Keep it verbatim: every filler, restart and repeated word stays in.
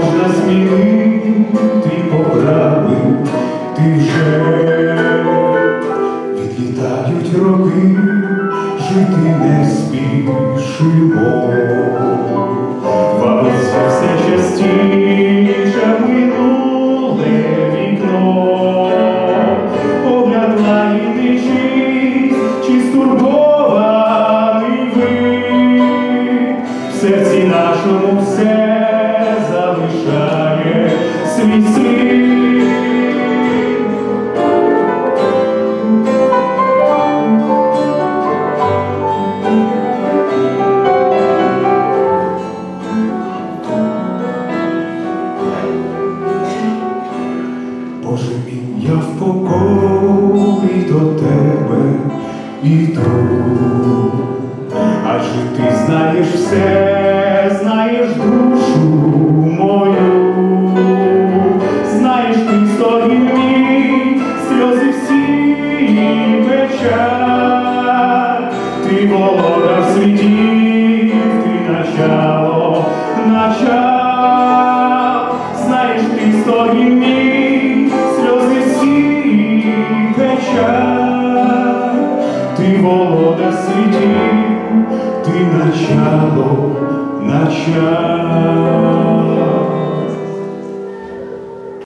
можна змінити, поправив, ти вже відлітають роки, жити не спішимо. Валиться все частіше минуле вікно, погляд лагідний чисть, чи стурбований вид, в серці нашому все залишає свій слід. Боже мій, я в покорі до тебе іду, адже ти знаєш все, знаєш душу мою, знаєш ти стогін мій, сльози всі і печаль, ти володар світів, ти начало, начал, знаєш ти стогін мій, сльози всі і печаль, ти володар світів, ти начало, начало.